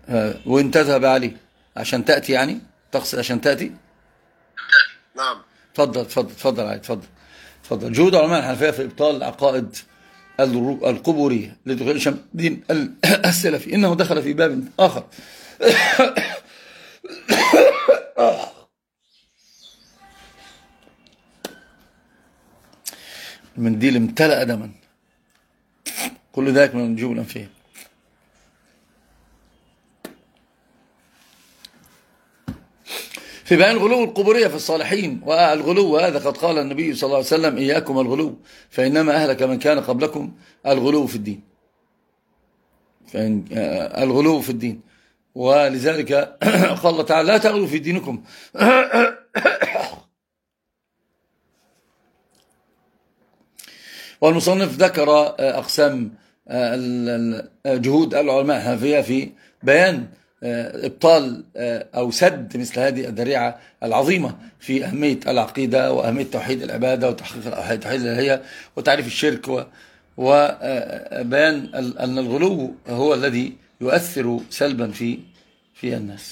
وإن تذهب عليه عشان تأتي، يعني تقصد عشان تأتي. نعم. تفضل علي، تفضل. جهود علماء الحنفية في إبطال العقائد القبورية لدخول شمس الدين السلفي، إنه دخل في باب آخر. المنديل امتلأ دما، كل ذلك من النجوم الأنفية. في بيان غلو القبورية في الصالحين، والغلو هذا قد قال النبي صلى الله عليه وسلم: إياكم الغلو فإنما أهلك من كان قبلكم الغلو في الدين. الغلو في الدين، ولذلك قال الله تعالى: لا تغلوا في دينكم. والمصنف ذكر أقسام جهود العلماء الحنفية في بيان إبطال أو سد مثل هذه الذريعة العظيمة في أهمية العقيدة وأهمية توحيد العبادة وتحقيق توحيد الإلهية وتعريف الشرك، وبيان أن الغلو هو الذي يؤثر سلبا في الناس.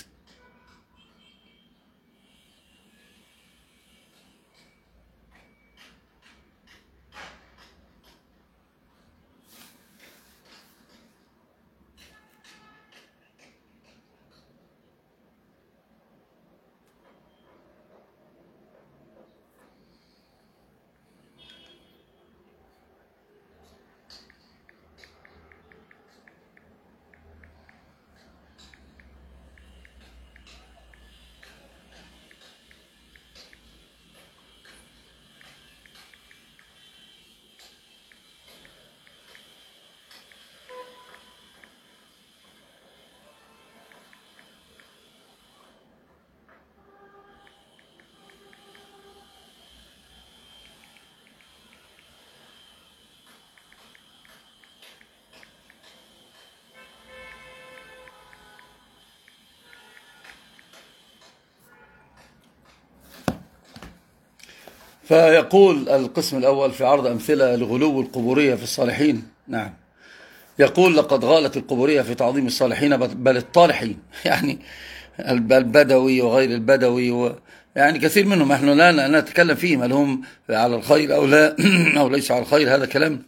فيقول القسم الأول في عرض أمثلة لغلو القبورية في الصالحين. نعم، يقول: لقد غالت القبورية في تعظيم الصالحين بل الطالحين، يعني البدوي وغير البدوي، يعني كثير منهم نحن لا نتكلم فيهم هل هم على الخير أو لا أو ليس على الخير، هذا كلام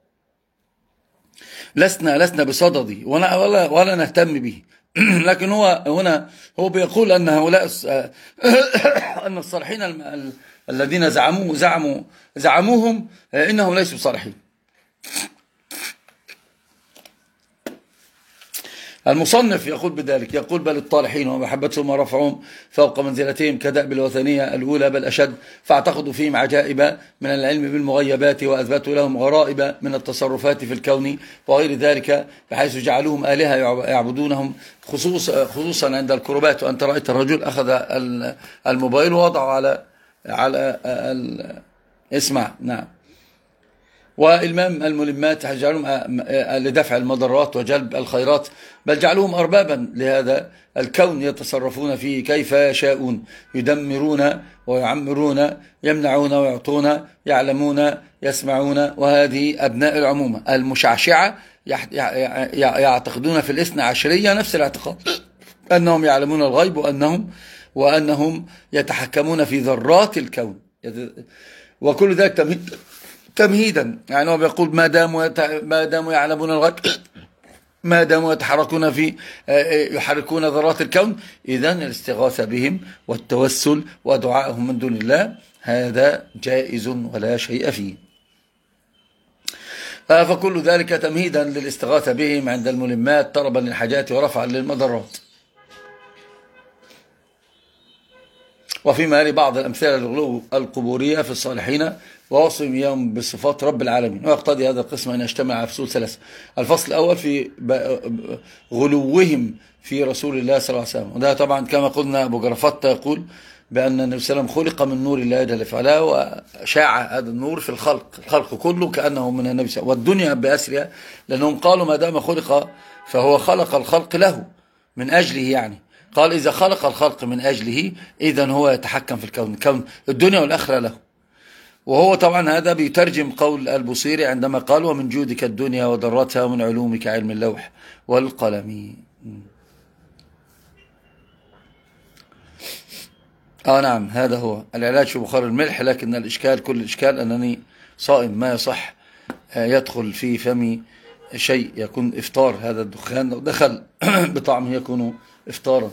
لسنا بصدده ولا نهتم به. لكن هو هنا هو بيقول أن هؤلاء أن الصالحين الذين زعموهم إنهم ليسوا صالحين. المصنف يقول بذلك، يقول: بل الطالحين ومحبتهم ورفعهم فوق منزلتهم كدأب الوثنية الأولى بل أشد، فاعتقدوا فيهم عجائب من العلم بالمغيبات، وأثبتوا لهم غرائب من التصرفات في الكون وغير ذلك، بحيث جعلوهم آلهة يعبدونهم خصوصا عند الكربات. وأنت رأيت الرجل أخذ الموبايل ووضعه على اسمع. نعم. والمام الملمات جعلهم لدفع المضرات وجلب الخيرات، بل جعلوهم أربابا لهذا الكون يتصرفون فيه كيف يشاءون، يدمرون ويعمرون، يمنعون ويعطون، يعلمون يسمعون. وهذه أبناء العمومة المشعشعة يعتقدون في الاثنى عشرية نفس الاعتقاد، أنهم يعلمون الغيب وأنهم يتحكمون في ذرات الكون، وكل ذلك تمهيدا. يعني هو بيقول ما داموا يعلمون الغيب، ما داموا يحركون ذرات الكون، إذن الاستغاثة بهم والتوسل ودعائهم من دون الله هذا جائز ولا شيء فيه. فكل ذلك تمهيدا للاستغاثة بهم عند الملمات طلبا للحاجات ورفعا للمضرات. وفيما يلي بعض الأمثلة للغلو القبورية في الصالحين ووصفهم إياهم بصفات رب العالمين، ويقتضي هذا القسم أن يجتمع على فصول ثلاثة. الفصل الأول في غلوهم في رسول الله صلى الله عليه وسلم، وده طبعا كما قلنا أبو جرفطة يقول بأن النبي صلى الله عليه وسلم خلق من نور الله جل وعلا، وشاع هذا النور في الخلق كله كأنه من النبي صلى الله عليه وسلم، والدنيا بأسرها، لأنهم قالوا ما دام خلق فهو خلق الخلق له من أجله، يعني قال إذا خلق الخلق من أجله إذن هو يتحكم في الكون الدنيا والآخرة له. وهو طبعا هذا بيترجم قول البصيري عندما قال: ومن جودك الدنيا وضرتها ومن علومك علم اللوح والقلم. نعم، هذا هو العلاج في بخار الملح. لكن الإشكال، كل الإشكال أنني صائم، ما يصح يدخل في فمي شيء يكون إفطار. هذا الدخان لو دخل بطعمه يكون إفطارا.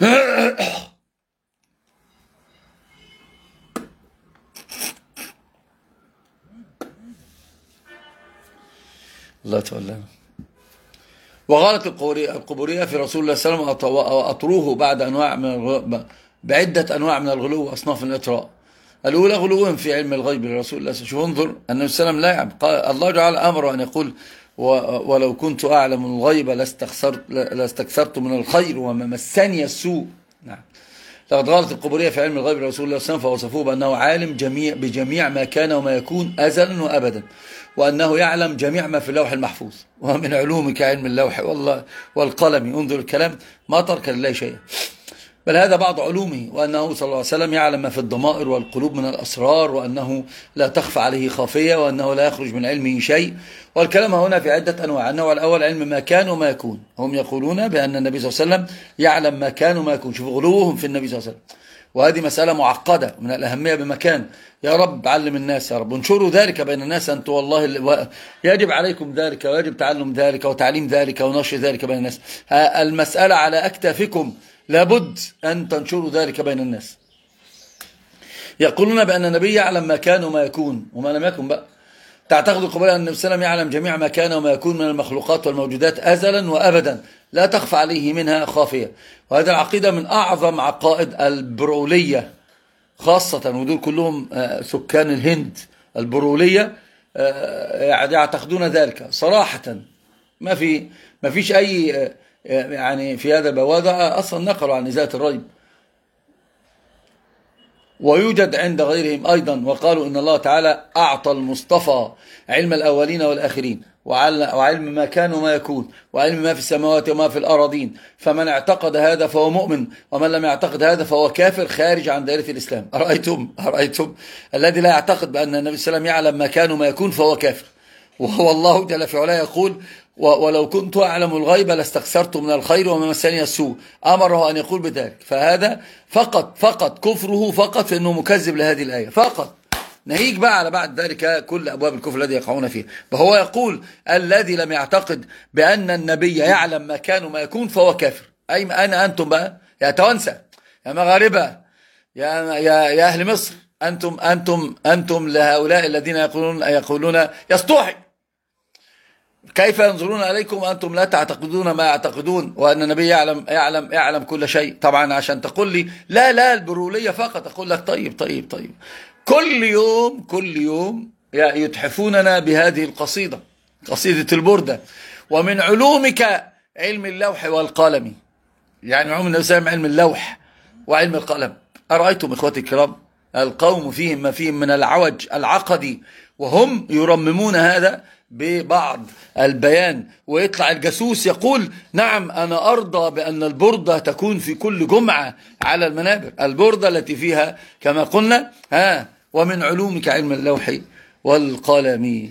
الله تولى. وغالت القبورية في رسول الله صلى الله عليه وسلم وأطروه بعد بعدة أنواع من الغلو وأصناف الإطراء. الأولى غلوهم في علم الغيب لرسول الله. شوف انظر، النبي صلى الله عليه وسلم لا يعلم. الله جعل أمره أن يقول ولو كنت أعلم الغيب لاستكثرت من الخير وما مسني السوء. نعم. لقد غالت القبورية في علم الغيب لرسول الله صلى الله عليه وسلم فوصفوه بأنه عالم بجميع ما كان وما يكون أزلا وأبدا، وأنه يعلم جميع ما في اللوح المحفوظ. ومن علومك علم اللوح والقلم. انظر الكلام، ما ترك لله شيئا، بل هذا بعض علومه. وأنه صلى الله عليه وسلم يعلم ما في الضمائر والقلوب من الأسرار، وأنه لا تخفى عليه خافية، وأنه لا يخرج من علمه شيء. والكلام هنا في عدة أنواع. النوع الأول علم ما كان وما يكون. هم يقولون بأن النبي صلى الله عليه وسلم يعلم ما كان وما يكون. شوفوا غلوهم في النبي صلى الله عليه وسلم، وهذه مسألة معقدة من الأهمية بمكان. يا رب علم الناس، يا رب انشروا ذلك بين الناس. أنتم والله يجب عليكم ذلك، ويجب تعلم ذلك وتعليم ذلك ونشر ذلك بين الناس. المسألة على أكتافكم، لابد أن تنشروا ذلك بين الناس. يقولون بأن النبي يعلم ما كان وما يكون وما لم يكن. بقى تعتقد القبورية أن النبي صلى الله عليه وسلم يعلم جميع ما كان وما يكون من المخلوقات والموجودات أزلا وأبدا، لا تخفى عليه منها خافية. وهذه العقيدة من أعظم عقائد البرولية خاصة، ودول كلهم سكان الهند. البرولية يعتقدون ذلك صراحة. ما فيش أي يعني في هذا البوادع أصلا نقلوا عن ذات الريب. ويوجد عند غيرهم أيضا، وقالوا إن الله تعالى أعطى المصطفى علم الأولين والآخرين، وعلم ما كان وما يكون، وعلم ما في السماوات وما في الأراضين. فمن اعتقد هذا فهو مؤمن، ومن لم يعتقد هذا فهو كافر خارج عن دائرة الإسلام. أرأيتم الذي لا يعتقد بأن النبي صلى الله عليه وسلم يعلم ما كان وما يكون فهو كافر. وهو الله جل في علاه يقول ولو كنت أعلم الغيب لاستكثرت من الخير وما مسني السوء. أمره أن يقول بذلك. فهذا فقط كفره فقط في أنه مكذب لهذه الآية فقط. نهيك بقى على بعد ذلك كل أبواب الكفر الذي يقعون فيه. فهو يقول الذي لم يعتقد بأن النبي يعلم ما كان وما يكون فهو كافر. أي أنا أنتم بقى يا توانسة، يا مغاربة، يا أهل مصر، أنتم لهؤلاء الذين يقولون يسطوحي، كيف ينظرون عليكم وأنتم لا تعتقدون ما يعتقدون، وأن النبي يعلم كل شيء. طبعا عشان تقول لي لا البرولية فقط، أقول لك طيب كل يوم يتحفوننا بهذه القصيدة، قصيدة البردة. ومن علومك علم اللوح والقلم. يعني علم النبي صلى الله عليه وسلم علم اللوح وعلم القلم. أرأيتم إخوتي الكرام القوم فيهم ما فيهم من العوج العقدي، وهم يرممون هذا ببعض البيان. ويطلع الجاسوس يقول نعم أنا أرضى بأن البردة تكون في كل جمعة على المنابر، البردة التي فيها كما قلنا ومن علومك علم اللوح والقلم.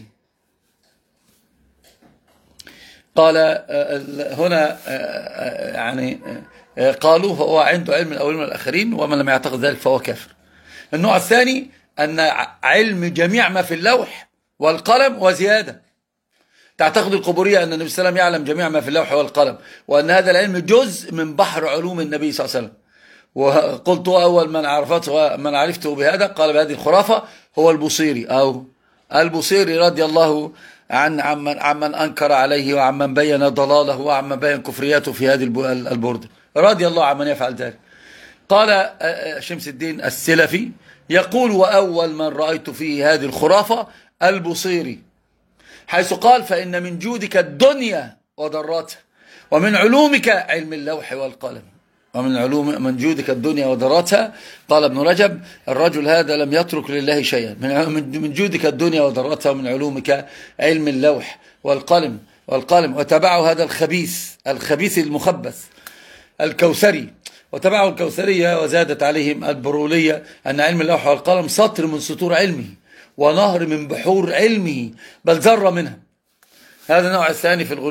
قال هنا يعني قالوا هو عنده علم الأولين والآخرين، ومن لم يعتقد ذلك فهو كافر. النوع الثاني أن علم جميع ما في اللوح والقلم وزيادة. تعتقد القبورية أن النبي صلى الله عليه وسلم يعلم جميع ما في اللوح والقلم، وأن هذا العلم جزء من بحر علوم النبي صلى الله عليه وسلم. وقلت أول من عرفته بهذا قال بهذه الخرافة هو البصيري، أو البصيري رضي الله عمن أنكر عليه وعمن بين ضلاله وعمن بين كفرياته في هذه البردة، رضي الله عمن يفعل ذلك. قال شمس الدين السلفي يقول وأول من رأيت فيه هذه الخرافة البصيري، حيث قال فإن من جودك الدنيا وضراتها، ومن علومك علم اللوح والقلم. من جودك الدنيا وضراتها. قال ابن رجب الرجل هذا لم يترك لله شيئا. من جودك الدنيا وضراتها، ومن علومك علم اللوح والقلم. وتبعه هذا الخبيث المخبث الكوثري، وتبعه الكوثرية، وزادت عليهم البرولية أن علم اللوح والقلم سطر من سطور علمه ونهر من بحور علمه، بل ذرة منها. هذا النوع الثاني في الغلو.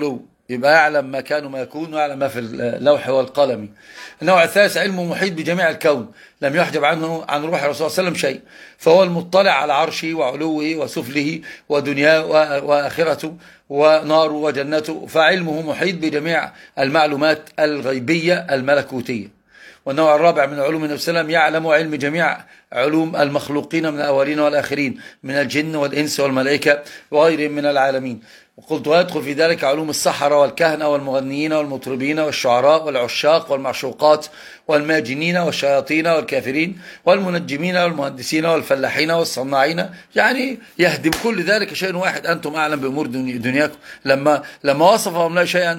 يبقى يعلم ما كان وما يكون، ويعلم ما في اللوح والقلم. النوع الثالث علمه محيط بجميع الكون، لم يحجب عنه عن روح الرسول صلى الله عليه وسلم شيء، فهو المطلع على عرشه وعلوه وسفله ودنياه وآخرته وناره وجنته، فعلمه محيط بجميع المعلومات الغيبية الملكوتية. والنوع الرابع من علوم النبي صلى الله عليه وسلم يعلم علم جميع علوم المخلوقين من الأولين والآخرين من الجن والإنس والملائكة وغيرهم من العالمين. وقلت ويدخل في ذلك علوم السحرة والكهنة والمغنيين والمطربين والشعراء والعشاق والمعشوقات والماجنين والشياطين والكافرين والمنجمين والمهندسين والفلاحين والصناعين، يعني يهدم كل ذلك شيء واحد، أنتم أعلم بأمور دنياكم. لما وصفهم لا شيئا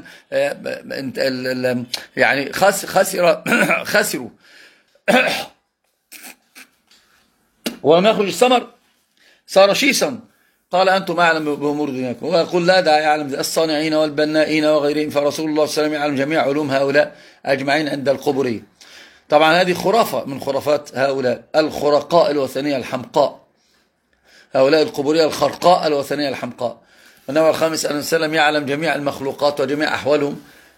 يعني خسروا ولم يخرج الثمر صار شيصا، قال أنتم أعلم بأمور دنياكم. ويقول لا داعي يعلم الصانعين والبنائين وغيرهم، فرسول الله صلى الله عليه وسلم يعلم جميع علوم هؤلاء أجمعين عند القبورية. طبعا هذه خرافة من خرافات هؤلاء الخرقاء الوثنية الحمقاء، هؤلاء القبورية الخرقاء الوثنية الحمقاء. والنوع الخامس أن السلام يعلم جميع المخلوقات وجميع أحوالهم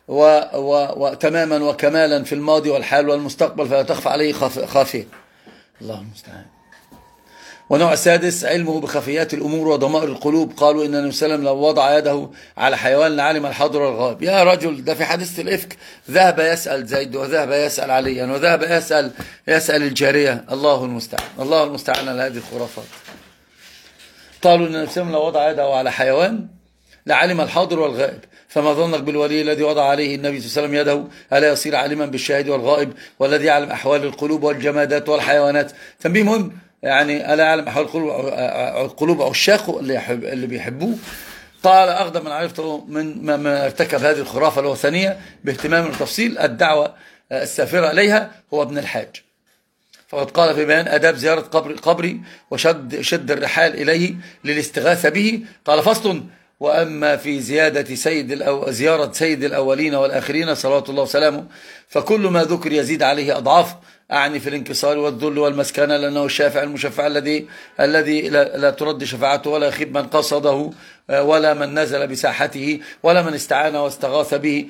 وتماما وكمالا في الماضي والحال والمستقبل، فلا تخفى عليه خافية. الله المستعان. ونوع السادس علمه بخفيات الأمور وضمائر القلوب. قالوا إن النبي صلى الله عليه وسلم لو وضع يده على حيوان لعلم الحاضر والغائب. يا رجل، ده في حادثة الإفك ذهب يسأل زيد وذهب يسأل عليا وذهب يسأل الجارية. الله المستعان، الله المستعان على هذه الخرافات. قالوا إن النبي صلى الله عليه وسلم لو وضع يده على حيوان لعلم الحاضر والغائب، فما ظنك بالولي الذي وضع عليه النبي صلى الله عليه وسلم يده؟ ألا يصير عالما بالشاهد والغائب والذي يعلم أحوال القلوب والجمادات والحيوانات؟ تنبيه مهم، يعني ألا يعلم أحوال القلوب عشاقه اللي بيحبوه. قال أغضب من عرفته من ارتكب هذه الخرافة الوثنية باهتمام وتفصيل الدعوة السافرة إليها هو ابن الحاج، فقد قال في بيان آداب زيارة قبري وشد الرحال إليه للاستغاثة به، قال فصل: وأما في زيارة سيد الأولين والآخرين صلوات الله وسلامه فكل ما ذكر يزيد عليه أضعاف، أعني في الانكسار والذل والمسكنة، لأنه الشافع المشفع الذي لا ترد شفاعته ولا يخيب من قصده ولا من نزل بساحته ولا من استعان واستغاث به،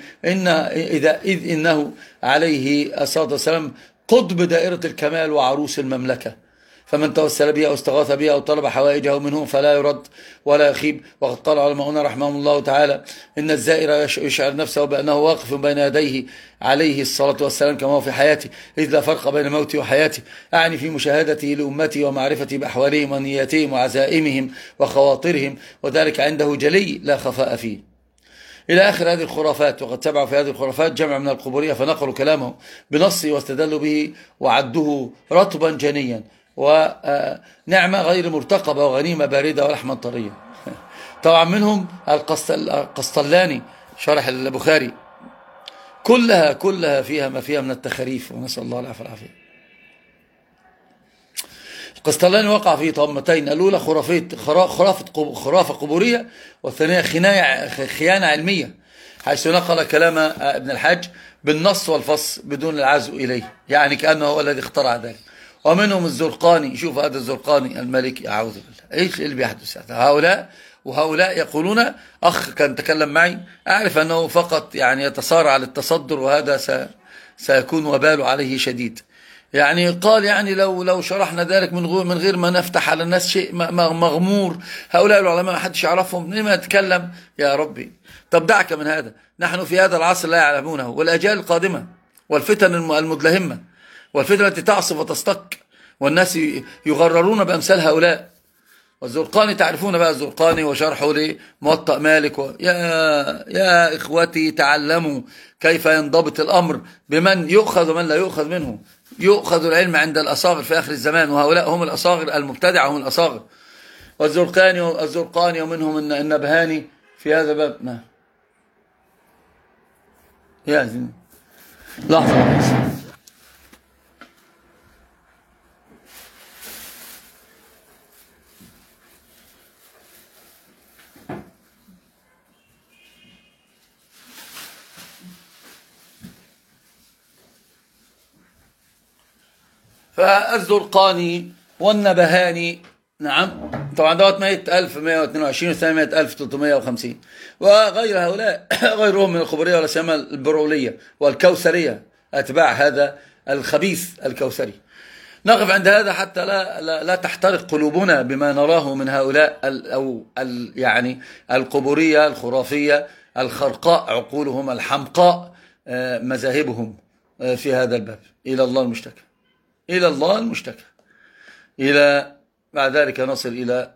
إذ إنه عليه الصلاة والسلام قطب دائرة الكمال وعروس المملكة، فمن توسل بها أو استغاث بها أو طلب حوائجه منه فلا يرد ولا يخيب. وقد قال علماؤنا رحمهم الله تعالى: إن الزائر يشعر نفسه بأنه واقف بين يديه عليه الصلاة والسلام كما هو في حياته، إذ لا فرق بين موته وحياته، أعني في مشاهدته لأمته ومعرفته بأحوالهم ونياتهم وعزائمهم وخواطرهم، وذلك عنده جلي لا خفاء فيه. إلى آخر هذه الخرافات. وقد تبعوا في هذه الخرافات جمع من القبورية فنقلوا كلامه بنصه واستدلوا به وعدوه رطبا جنيا ونعمة غير مرتقبة وغنيمة باردة ولحما طرية. طبعا منهم القسطلاني شرح البخاري، كلها فيها ما فيها من التخريف، ونسأل الله العافية والعافية. القسطلاني وقع في طامتين: الأولى خرافة قبورية، والثانية خيانة علمية، حيث نقل كلام ابن الحاج بالنص والفص بدون العزو إليه، يعني كأنه هو الذي اخترع ذلك. ومنهم الزرقاني، شوف هذا الزرقاني المالكي، أعوذ بالله، إيش اللي بيحدث هؤلاء يقولون: أخ كان تكلم معي، أعرف أنه فقط يعني يتصارع للتصدر، وهذا سيكون وبال عليه شديد. يعني قال يعني لو شرحنا ذلك من غير ما نفتح على الناس شيء مغمور، هؤلاء العلماء ما حدش يعرفهم، لما يتكلم يا ربي. طب دعك من هذا، نحن في هذا العصر لا يعلمونه، والأجيال القادمة والفتن المدلهمة والفتن التي تعصف وتستك، والناس يغررون بأمثال هؤلاء. والزرقاني تعرفون بقى الزرقاني وشرحه لموطأ مالك يا إخوتي تعلموا كيف ينضبط الأمر بمن يؤخذ ومن لا يؤخذ منه. يؤخذ العلم عند الأصاغر في آخر الزمان، وهؤلاء هم الأصاغر المبتدعة، هم الأصاغر. والزرقاني ومنهم النبهاني في هذا باب. ما يا زين لحظة. فالزرقاني والنبهاني نعم طبعا دوت 100,122 والثاني 100,350 وغير هؤلاء غيرهم من الخبرية ولا سيما البرولية والكوثرية أتباع هذا الخبيث الكوثري. نقف عند هذا حتى لا تحترق قلوبنا بما نراه من هؤلاء يعني القبورية الخرافية الخرقاء عقولهم الحمقاء مذاهبهم في هذا الباب. إلى الله المشتكى، إلى الله المشتكى. إلى بعد ذلك نصل إلى